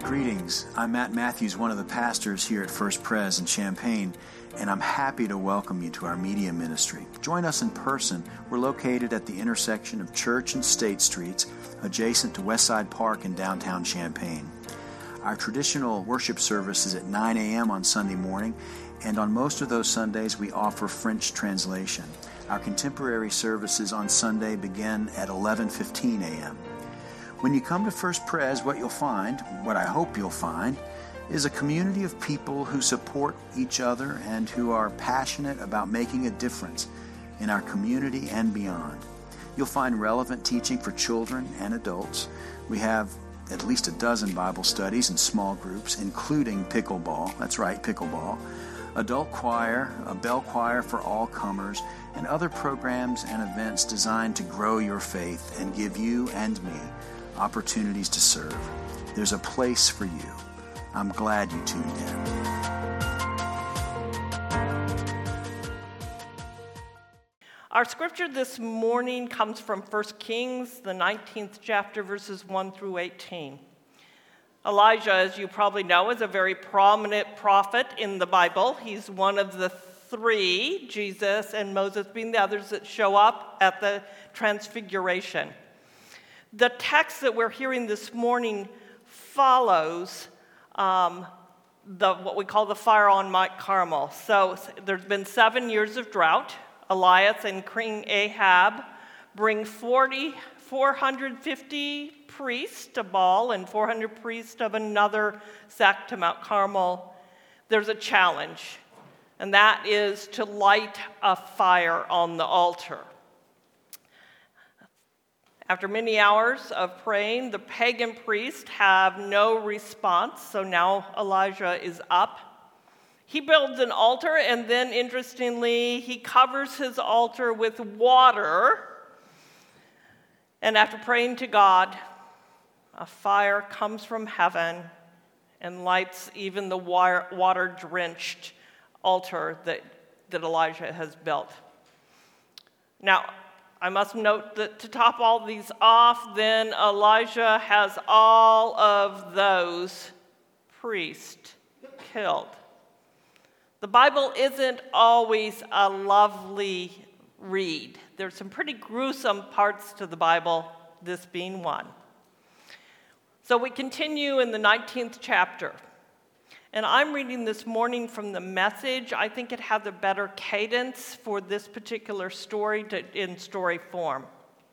Greetings. I'm Matt Matthews, one of the pastors here at First Pres in Champaign, and I'm happy to welcome you to our media ministry. Join us in person. We're located at the intersection of Church and State Streets, adjacent to Westside Park in downtown Champaign. Our traditional worship service is at 9 a.m. on Sunday morning, and on most of those Sundays we offer French translation. Our contemporary services on Sunday begin at 11:15 a.m. When you come to First Pres, what I hope you'll find, is a community of people who support each other and who are passionate about making a difference in our community and beyond. You'll find relevant teaching for children and adults. We have at least a dozen Bible studies in small groups, including pickleball. That's right, pickleball. Adult choir, a bell choir for all comers, and other programs and events designed to grow your faith and give you and me opportunities to serve. There's a place for you. I'm glad you tuned in. Our scripture this morning comes from 1 Kings, the 19th chapter, verses 1 through 18. Elijah, as you probably know, is a very prominent prophet in the Bible. He's one of the three, Jesus and Moses being the others, that show up at the Transfiguration. The text that we're hearing this morning follows what we call the fire on Mount Carmel. So there's been 7 years of drought. Elias and King Ahab bring 450 priests to Baal and 400 priests of another sect to Mount Carmel. There's a challenge, and that is to light a fire on the altar. After many hours of praying, the pagan priests have no response, so now Elijah is up. He builds an altar, and then, interestingly, he covers his altar with water. And after praying to God, a fire comes from heaven and lights even the water-drenched altar that Elijah has built. Now, I must note that to top all these off, then Elijah has all of those priests killed. The Bible isn't always a lovely read. There's some pretty gruesome parts to the Bible, this being one. So we continue in the 19th chapter. And I'm reading this morning from the Message. I think it has a better cadence for this particular story in story form.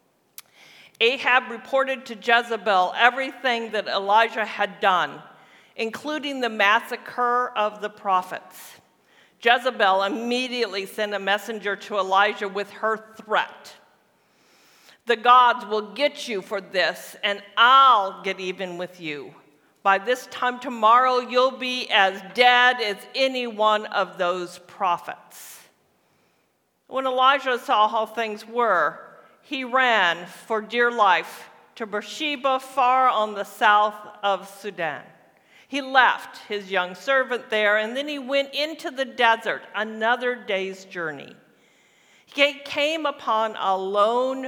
Ahab reported to Jezebel everything that Elijah had done, including the massacre of the prophets. Jezebel immediately sent a messenger to Elijah with her threat. The gods will get you for this, and I'll get even with you. By this time tomorrow, you'll be as dead as any one of those prophets. When Elijah saw how things were, he ran for dear life to Beersheba, far on the south of Sudan. He left his young servant there, and then he went into the desert, another day's journey. He came upon a lone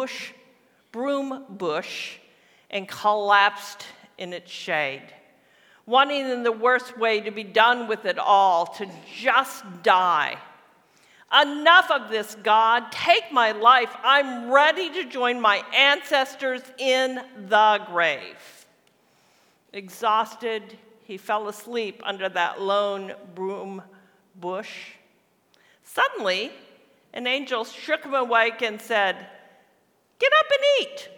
broom bush and collapsed in its shade, wanting in the worst way to be done with it all, to just die. Enough of this, God. Take my life. I'm ready to join my ancestors in the grave. Exhausted, he fell asleep under that lone broom bush. Suddenly, an angel shook him awake and said, "Get up and eat."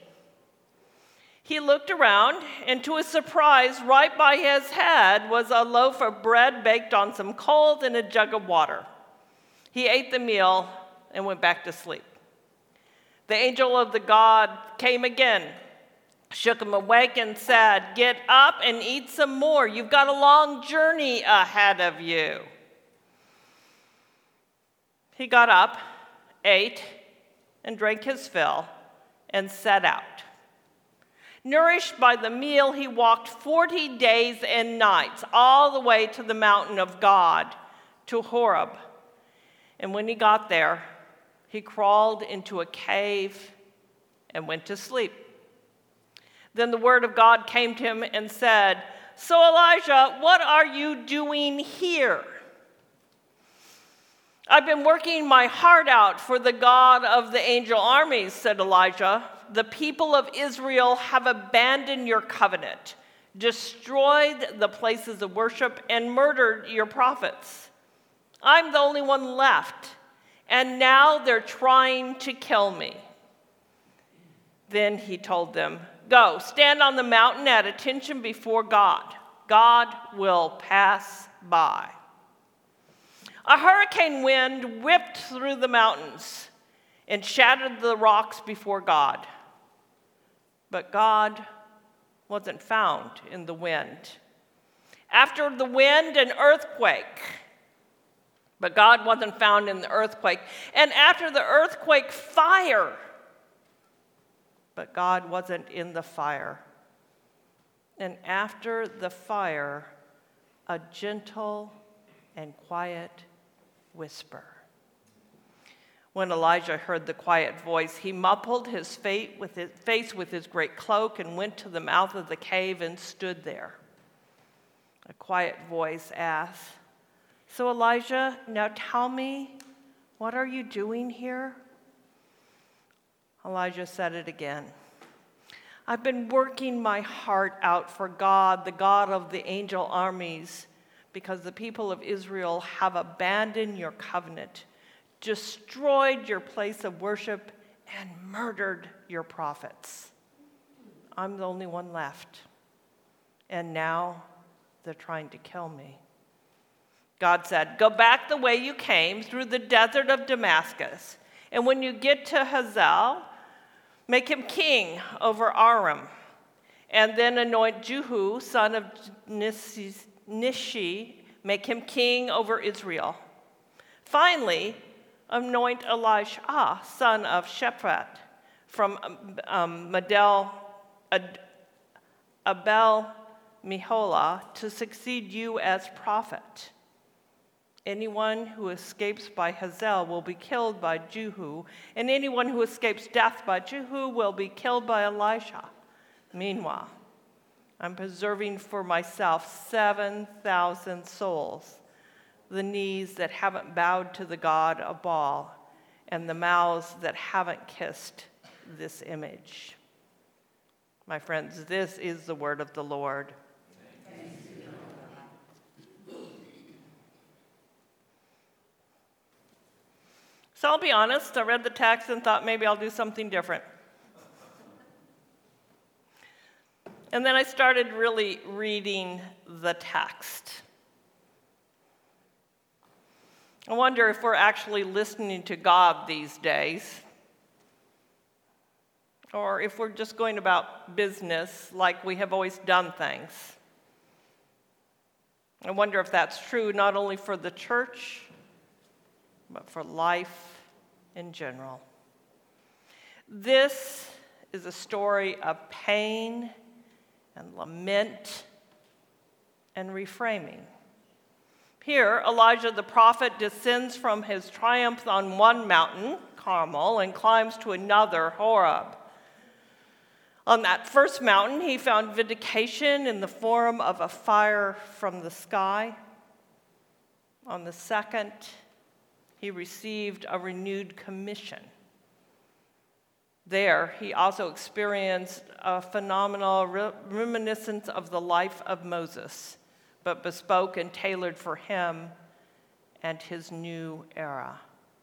He looked around, and to his surprise, right by his head was a loaf of bread baked on some coals and a jug of water. He ate the meal and went back to sleep. The angel of the God came again, shook him awake, and said, "Get up and eat some more. You've got a long journey ahead of you." He got up, ate, and drank his fill, and set out. Nourished by the meal, he walked 40 days and nights all the way to the mountain of God, to Horeb. And when he got there, he crawled into a cave and went to sleep. Then the word of God came to him and said, "So Elijah, what are you doing here?" "I've been working my heart out for the God of the angel armies," said Elijah. "The people of Israel have abandoned your covenant, destroyed the places of worship, and murdered your prophets. I'm the only one left, and now they're trying to kill me." Then he told them, "Go, stand on the mountain at attention before God. God will pass by." A hurricane wind whipped through the mountains and shattered the rocks before God. But God wasn't found in the wind. After the wind, an earthquake. But God wasn't found in the earthquake. And after the earthquake, fire. But God wasn't in the fire. And after the fire, a gentle and quiet whisper. When Elijah heard the quiet voice, he muffled his face with his great cloak and went to the mouth of the cave and stood there. A quiet voice asked, "So Elijah, now tell me, what are you doing here?" Elijah said it again. "I've been working my heart out for God, the God of the angel armies, because the people of Israel have abandoned your covenant, destroyed your place of worship, and murdered your prophets. I'm the only one left, and now they're trying to kill me." God said, "Go back the way you came, through the desert of Damascus, and when you get to Hazael, make him king over Aram, and then anoint Jehu, son of Nishi, make him king over Israel. Finally, anoint Elisha, son of Shaphat, from Abel-Meholah, to succeed you as prophet. Anyone who escapes by Hazael will be killed by Jehu, and anyone who escapes death by Jehu will be killed by Elisha. Meanwhile, I'm preserving for myself 7,000 souls, the knees that haven't bowed to the god of Baal, and the mouths that haven't kissed this image." My friends, this is the word of the Lord. So I'll be honest, I read the text and thought maybe I'll do something different. And then I started really reading the text. I wonder if we're actually listening to God these days, or if we're just going about business like we have always done things. I wonder if that's true not only for the church, but for life in general. This is a story of pain and lament and reframing. Here, Elijah the prophet descends from his triumph on one mountain, Carmel, and climbs to another, Horeb. On that first mountain, he found vindication in the form of a fire from the sky. On the second, he received a renewed commission. There, he also experienced a phenomenal reminiscence of the life of Moses, but bespoke and tailored for him and his new era.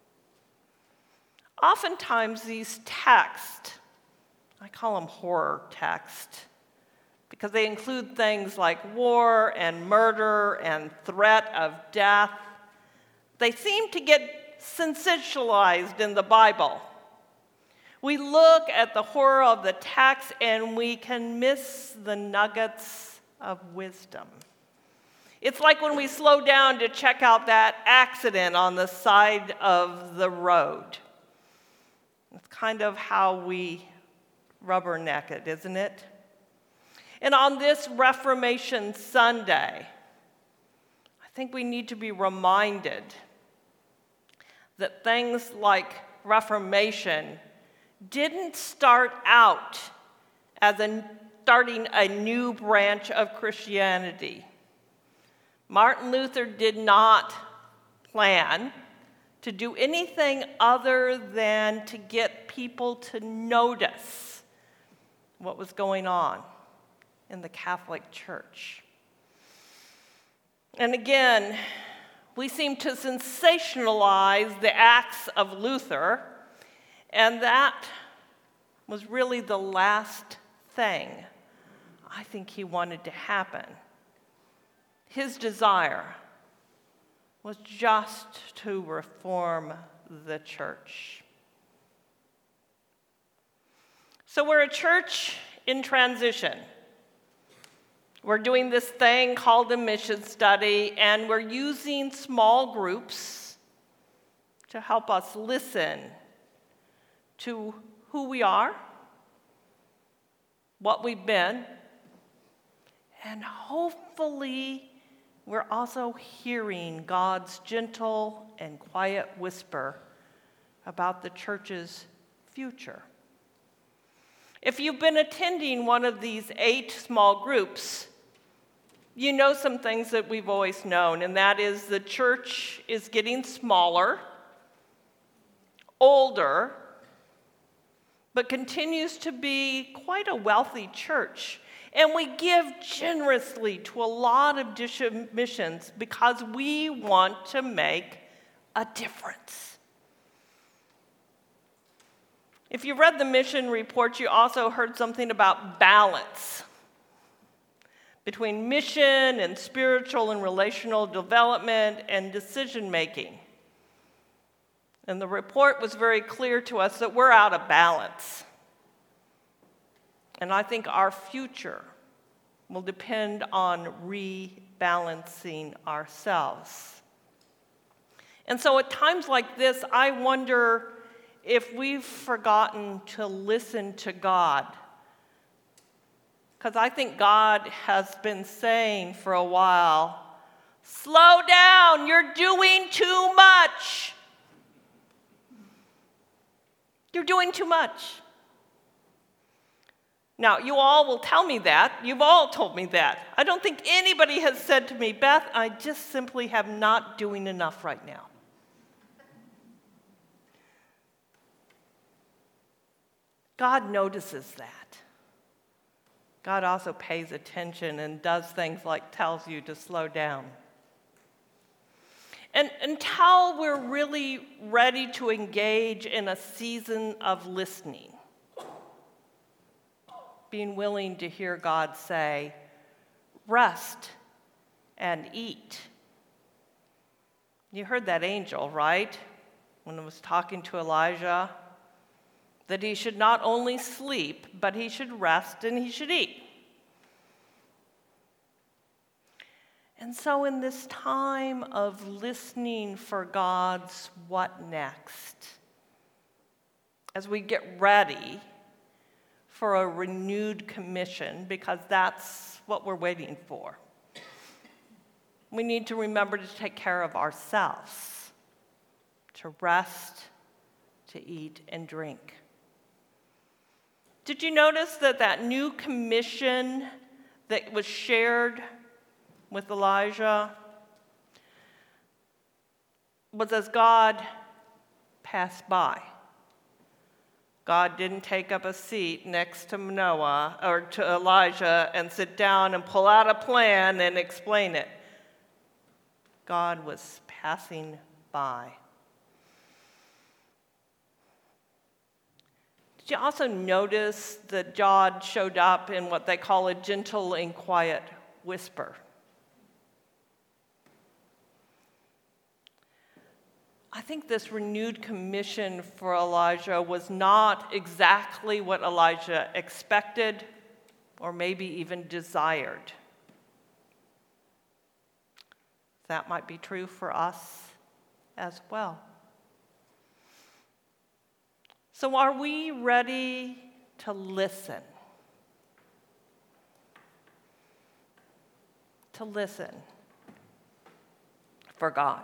Oftentimes, these texts, I call them horror texts, because they include things like war and murder and threat of death. They seem to get sensationalized in the Bible. We look at the horror of the text and we can miss the nuggets of wisdom. It's like when we slow down to check out that accident on the side of the road. It's kind of how we rubberneck it, isn't it? And on this Reformation Sunday, I think we need to be reminded that things like Reformation didn't start out as a starting a new branch of Christianity. Martin Luther did not plan to do anything other than to get people to notice what was going on in the Catholic Church. And again, we seem to sensationalize the acts of Luther, and that was really the last thing I think he wanted to happen. His desire was just to reform the church. So we're a church in transition. We're doing this thing called a mission study, and we're using small groups to help us listen to who we are, what we've been, and hopefully we're also hearing God's gentle and quiet whisper about the church's future. If you've been attending one of these 8 small groups, you know some things that we've always known, and that is the church is getting smaller, older, but continues to be quite a wealthy church. And we give generously to a lot of missions because we want to make a difference. If you read the mission report, you also heard something about balance between mission and spiritual and relational development and decision making. And the report was very clear to us that we're out of balance. And I think our future will depend on rebalancing ourselves. And so at times like this, I wonder if we've forgotten to listen to God. Because I think God has been saying for a while, slow down, you're doing too much. You're doing too much. Now, you all will tell me that. You've all told me that. I don't think anybody has said to me, Beth, I just simply have not doing enough right now. God notices that. God also pays attention and does things like tells you to slow down. And until we're really ready to engage in a season of listening, being willing to hear God say, rest and eat. You heard that angel, right? When it was talking to Elijah, that he should not only sleep, but he should rest and he should eat. And so in this time of listening for God's what next, as we get ready for a renewed commission, because that's what we're waiting for, we need to remember to take care of ourselves, to rest, to eat, and drink. Did you notice that new commission that was shared with Elijah was as God passed by? God didn't take up a seat next to Noah or to Elijah and sit down and pull out a plan and explain it. God was passing by. Did you also notice that God showed up in what they call a gentle and quiet whisper? I think this renewed commission for Elijah was not exactly what Elijah expected or maybe even desired. That might be true for us as well. So are we ready to listen? To listen for God.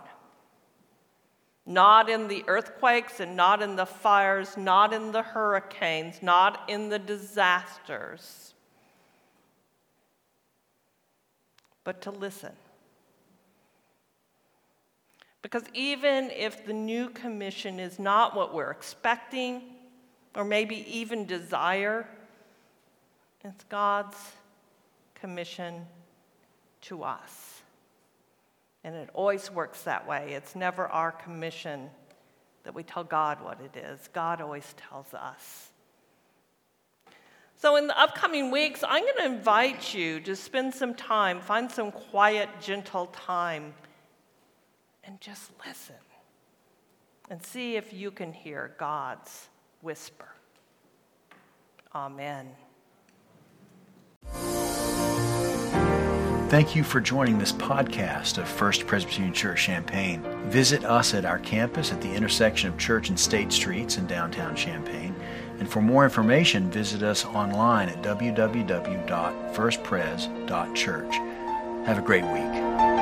Not in the earthquakes and not in the fires, not in the hurricanes, not in the disasters, but to listen. Because even if the new commission is not what we're expecting, or maybe even desire, it's God's commission to us. And it always works that way. It's never our commission that we tell God what it is. God always tells us. So in the upcoming weeks, I'm going to invite you to spend some time, find some quiet, gentle time, and just listen and see if you can hear God's whisper. Amen. Thank you for joining this podcast of First Presbyterian Church Champaign. Visit us at our campus at the intersection of Church and State Streets in downtown Champaign. And for more information, visit us online at www.firstpres.church. Have a great week.